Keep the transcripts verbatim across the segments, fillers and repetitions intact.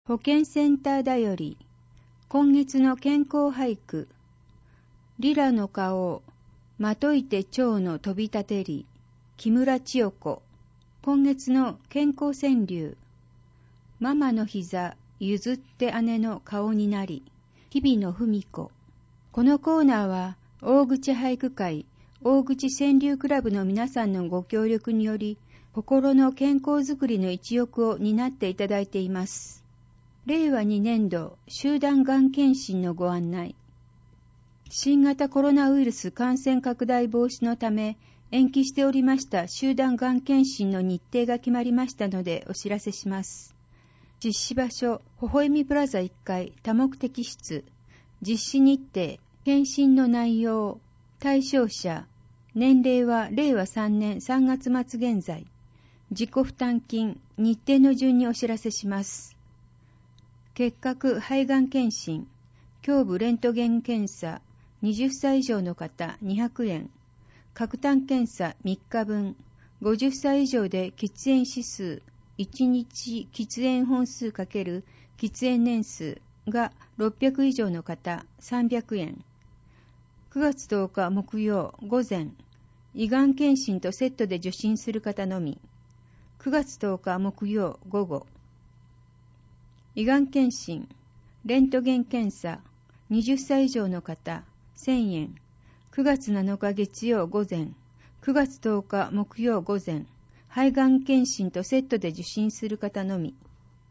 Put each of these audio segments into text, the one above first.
保健センターだより、今月の健康俳句。リラの顔、まといて蝶の飛び立てり、木村千代子。今月の健康川柳。ママの膝、譲って姉の顔になり、日々の文子。このコーナーは、大口俳句会、大口川柳クラブの皆さんのご協力により、心の健康づくりの一翼を担っていただいています。れいわにねんど集団がん検診のご案内。新型コロナウイルス感染拡大防止のため延期しておりました集団がん検診の日程が決まりましたのでお知らせします。実施場所、微笑みプラザいっかい多目的室。実施日程、検診の内容、対象者、年齢はれいわさんねんさんがつまつ現在。自己負担金、日程の順にお知らせします。結核肺がん検診、胸部レントゲン検査、はたち以上の方にひゃくえん、核炭検査みっかぶん、ごじゅっさい以上で喫煙指数、いちにち喫煙本数×喫煙年数がろっぴゃく以上の方さんびゃくえん、くがつとおか木曜午前、胃がん検診とセットで受診する方のみ、くがつとおか木曜午後、胃がん検診、レントゲン検査、はたち以上の方、せんえん。くがつなのか月曜午前、くがつとおか木曜午前、肺がん検診とセットで受診する方のみ。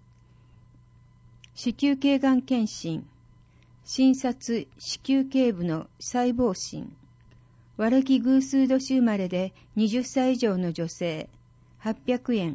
子宮頸がん検診、診察子宮頸部の細胞診、和暦偶数年生まれではたち以上の女性、はっぴゃくえん。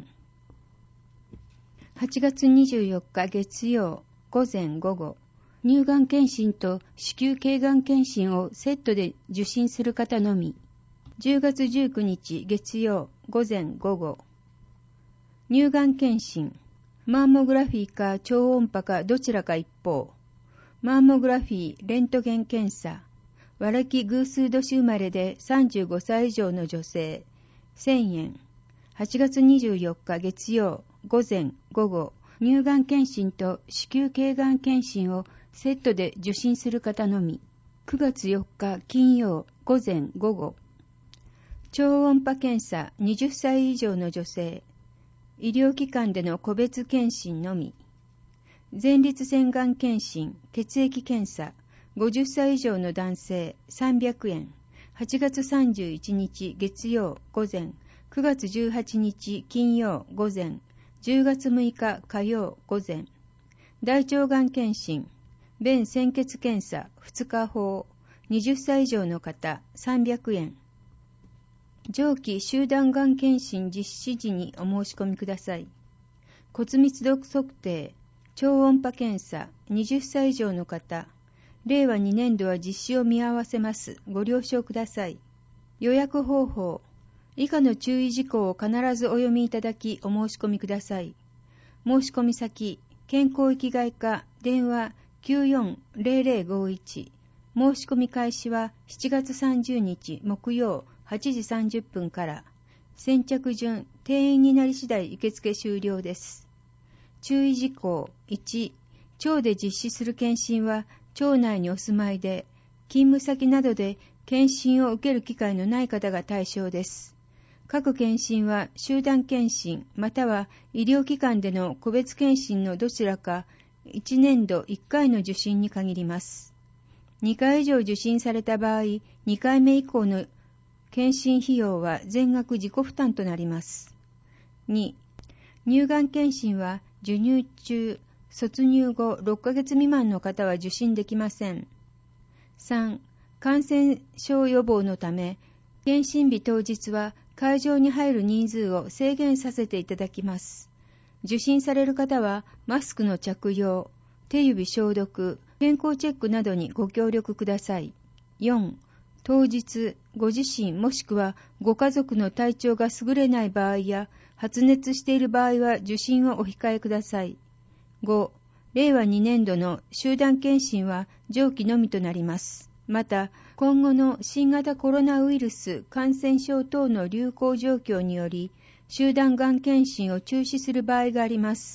はちがつにじゅうよっか月曜午前午後、乳がん検診と子宮頸がん検診をセットで受診する方のみ。じゅうがつじゅうくにち月曜午前午後、乳がん検診、マンモグラフィーか超音波かどちらか一方、マンモグラフィーレントゲン検査、和暦偶数年生まれでさんじゅうごさい以上の女性、せんえん。はちがつにじゅうよっか月曜午前午後、乳がん検診と子宮頸がん検診をセットで受診する方のみ。くがつよっか金曜午前午後、超音波検査はたち以上の女性、医療機関での個別検診のみ。前立腺がん検診、血液検査、ごじゅっさい以上の男性さんびゃくえん。はちがつさんじゅういちにち月曜午前、くがつじゅうはちにち金曜午前、じゅうがつむいか火曜午前。大腸がん検診、便潜血検査ふつかほう、はたち以上の方さんびゃくえん。上記集団がん検診実施時にお申し込みください。骨密度測定、超音波検査はたち以上の方、れいわにねんどは実施を見合わせます。ご了承ください。予約方法、以下の注意事項を必ずお読みいただきお申し込みください。申し込み先、健康生きがい課、電話 きゅうよんぜろぜろごいち。申し込み開始はしちがつさんじゅうにち木曜はちじさんじゅっぷんから。先着順、定員になり次第受付終了です。注意事項いち、町で実施する検診は町内にお住まいで、勤務先などで検診を受ける機会のない方が対象です。各検診は集団検診または医療機関での個別検診のどちらかいちねんどいっかいの受診に限ります。にかい以上受診された場合、にかいめ以降の検診費用は全額自己負担となります。に、乳がん検診は授乳中、卒乳後ろっかげつ未満の方は受診できません。さん、感染症予防のため、検診日当日は会場に入る人数を制限させていただきます。受診される方はマスクの着用、手指消毒、健康チェックなどにご協力ください。よん、当日、ご自身もしくはご家族の体調が優れない場合や発熱している場合は受診をお控えください。ご、れいわにねんどの集団検診は上記のみとなります。また、今後の新型コロナウイルス感染症等の流行状況により、集団がん検診を中止する場合があります。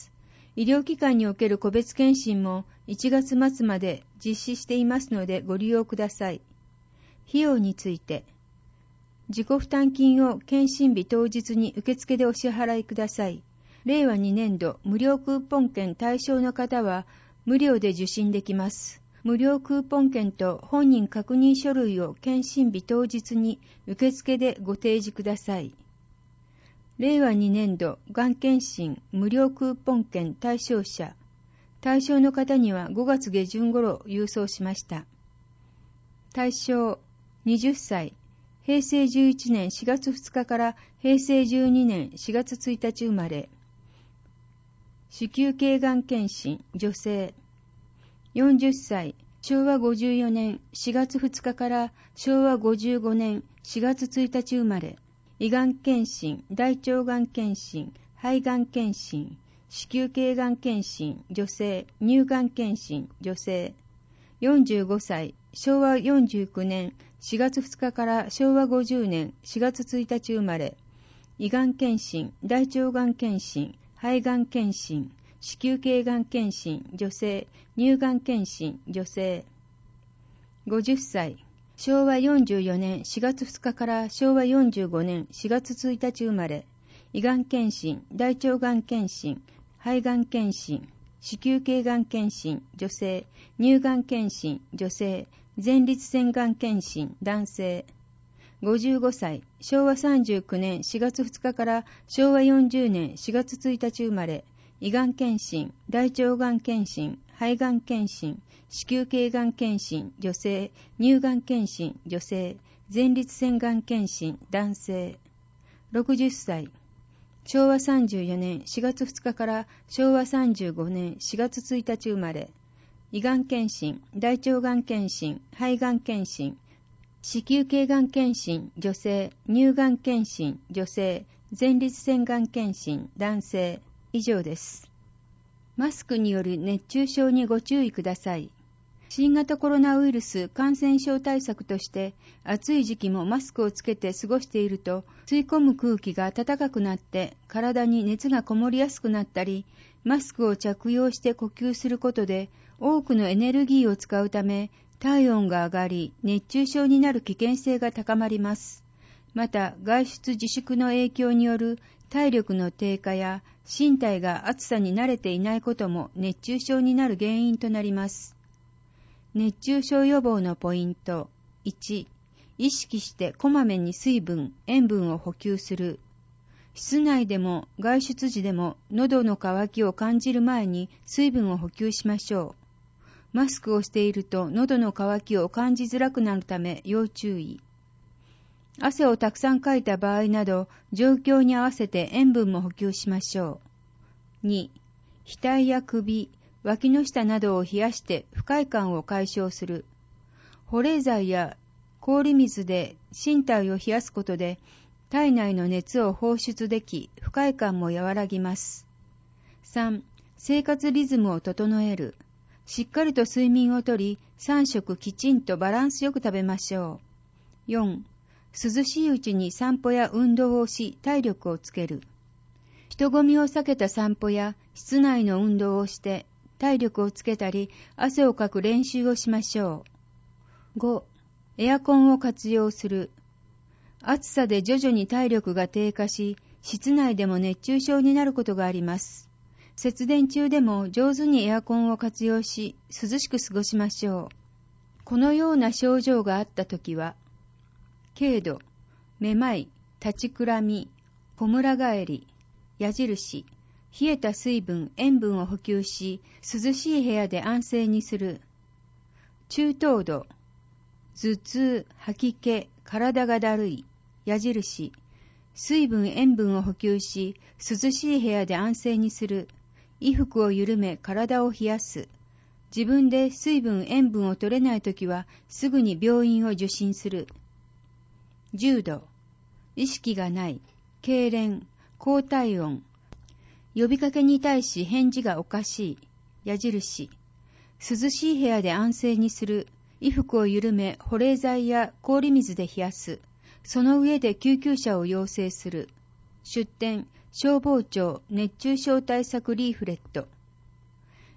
医療機関における個別検診もいちがつ末まで実施していますのでご利用ください。費用について、自己負担金を検診日当日に受付でお支払いください。れいわにねんど無料クーポン券対象の方は無料で受診できます。無料クーポン券と本人確認書類を検診日当日に受付でご提示ください。れいわにねんどがん検診無料クーポン券対象者、対象の方にはごがつげじゅん頃郵送しました。対象はたち、へいせいじゅういちねんしがつふつかからへいせいじゅうにねんしがつついたち生まれ。子宮頸がん検診女性。よんじゅっさい、しょうわごじゅうよねんしがつふつかからしょうわごじゅうごねんしがつついたち生まれ。胃がん検診、大腸がん検診、肺がん検診、子宮頸がん検診女性、乳がん検診女性。よんじゅうごさい、しょうわよんじゅうきゅうねんしがつふつかからしょうわごじゅうねんしがつついたち生まれ。胃がん検診、大腸がん検診、肺がん検診、子宮頸がん検診女性、乳がん検診女性。ごじゅっさい、しょうわよんじゅうよねんしがつふつかからしょうわよんじゅうごねんしがつついたち生まれ。胃がん検診、大腸がん検診、肺がん検診、子宮頸がん検診女性、乳がん検診女性、前立腺がん検診男性。ごじゅうごさい、しょうわさんじゅうきゅうねんしがつふつかからしょうわよんじゅうねんしがつついたち生まれ。胃がん検診、大腸がん検診、肺がん検診、子宮頸がん検診女性、乳がん検診女性、前立腺がん検診男性。ろくじゅっさい、しょうわさんじゅうよねんしがつふつかからしょうわさんじゅうごねんしがつついたち生まれ。胃がん検診、大腸がん検診、肺がん検診、子宮頸がん検診女性、乳がん検診女性、前立腺がん検診男性。以上です。マスクによる熱中症にご注意ください。新型コロナウイルス感染症対策として、暑い時期もマスクをつけて過ごしていると、吸い込む空気が暖かくなって体に熱がこもりやすくなったり、マスクを着用して呼吸することで多くのエネルギーを使うため、体温が上がり、熱中症になる危険性が高まります。また、外出自粛の影響による体力の低下や身体が暑さに慣れていないことも熱中症になる原因となります。熱中症予防のポイント。いち、意識してこまめに水分、塩分を補給する。室内でも外出時でも喉の渇きを感じる前に水分を補給しましょう。マスクをしていると喉の渇きを感じづらくなるため要注意。汗をたくさんかいた場合など、状況に合わせて塩分も補給しましょう。に、額や首、脇の下などを冷やして不快感を解消する。保冷剤や氷水で身体を冷やすことで、体内の熱を放出でき、不快感も和らぎます。さん、生活リズムを整える。しっかりと睡眠をとり、さんしょくきちんとバランスよく食べましょう。よん、涼しいうちに散歩や運動をし、体力をつける。人混みを避けた散歩や室内の運動をして、体力をつけたり、汗をかく練習をしましょう。ご、エアコンを活用する。暑さで徐々に体力が低下し、室内でも熱中症になることがあります。節電中でも上手にエアコンを活用し、涼しく過ごしましょう。このような症状があったときは、軽度、めまい、立ちくらみ、こむら返り、矢印、冷えた水分、塩分を補給し、涼しい部屋で安静にする。中等度、頭痛、吐き気、体がだるい、矢印、水分、塩分を補給し、涼しい部屋で安静にする。衣服を緩め、体を冷やす。自分で水分、塩分を取れないときは、すぐに病院を受診する。重度、意識がない、痙攣、高体温、呼びかけに対し返事がおかしい、矢印、涼しい部屋で安静にする、衣服を緩め、保冷剤や氷水で冷やす、その上で救急車を要請する。出典、消防庁熱中症対策リーフレット、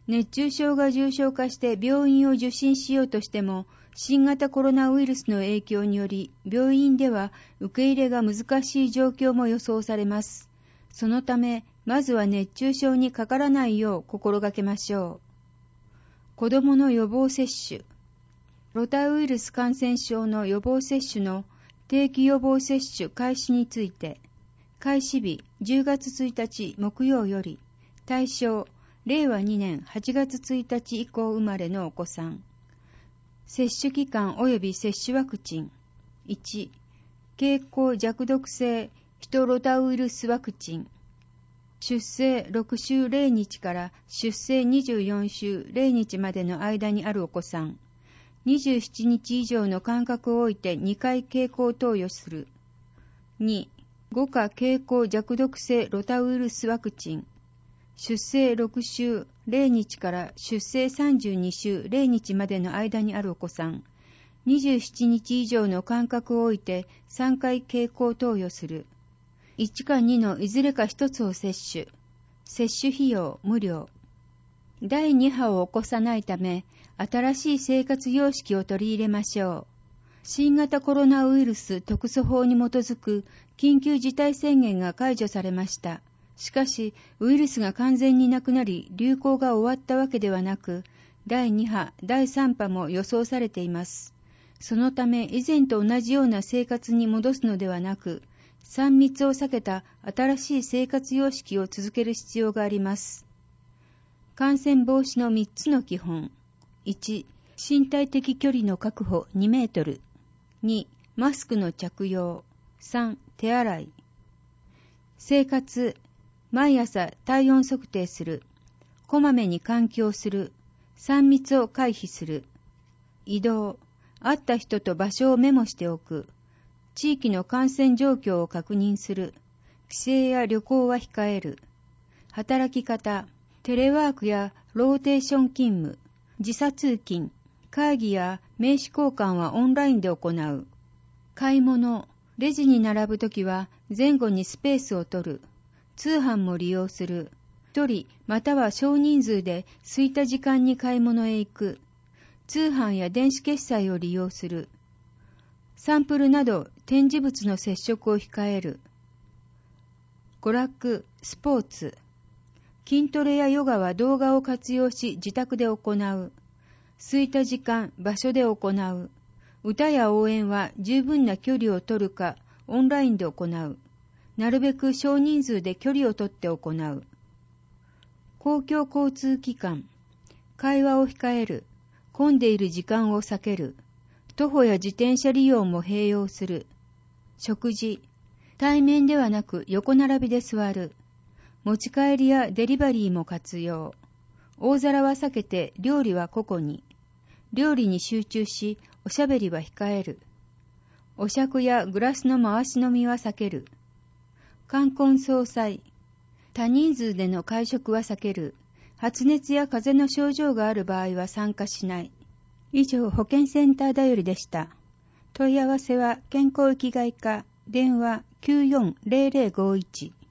熱中症が重症化して病院を受診しようとしても、新型コロナウイルスの影響により、病院では受け入れが難しい状況も予想されます。そのため、まずは熱中症にかからないよう心がけましょう。子どもの予防接種。ロタウイルス感染症の予防接種の定期予防接種開始について、開始日じゅうがつついたち木曜より、対象れいわにねんはちがつついたち以降生まれのお子さん。接種期間及び接種ワクチン。いち、経口弱毒性ヒトロタウイルスワクチン。出生ろくしゅうぜろにちから出生にじゅうよんしゅうぜろにちまでの間にあるお子さん。にじゅうしちにち以上の間隔を置いてにかい経口投与する。に、ごか経口弱毒性ロタウイルスワクチン。出生ろくしゅうぜろにちから出生さんじゅうにしゅうぜろにちまでの間にあるお子さん。にじゅうしちにち以上の間隔を置いてさんかい経口投与する。いちかにのいずれかひとつを接種。接種費用無料。だいにはを起こさないため、新しい生活様式を取り入れましょう。新型コロナウイルス特措法に基づく緊急事態宣言が解除されました。しかし、ウイルスが完全になくなり、流行が終わったわけではなく、だいには、だいさんぱも予想されています。そのため、以前と同じような生活に戻すのではなく、さん密を避けた新しい生活様式を続ける必要があります。感染防止のみっつの基本。いち、身体的距離の確保にメートル。に、マスクの着用。さん、手洗い。生活。毎朝体温測定する。こまめに換気をする。さん密を回避する。移動。会った人と場所をメモしておく。地域の感染状況を確認する。帰省や旅行は控える。働き方。テレワークやローテーション勤務。時差通勤。会議や名刺交換はオンラインで行う。買い物。レジに並ぶときは前後にスペースを取る。通販も利用する。一人または少人数で空いた時間に買い物へ行く。通販や電子決済を利用する。サンプルなど展示物の接触を控える。娯楽、スポーツ。筋トレやヨガは動画を活用し自宅で行う。空いた時間、場所で行う。歌や応援は十分な距離を取るかオンラインで行う。なるべく少人数で距離を取って行う。公共交通機関。会話を控える。混んでいる時間を避ける。徒歩や自転車利用も併用する。食事。対面ではなく横並びで座る。持ち帰りやデリバリーも活用。大皿は避けて料理は個々に。料理に集中し、おしゃべりは控える。お酌やグラスの回し飲みは避ける。冠婚葬祭。多人数での会食は避ける。発熱や風邪の症状がある場合は参加しない。以上、保健センターだよりでした。問い合わせは健康生きがい課、電話きゅうよんぜろぜろごいち。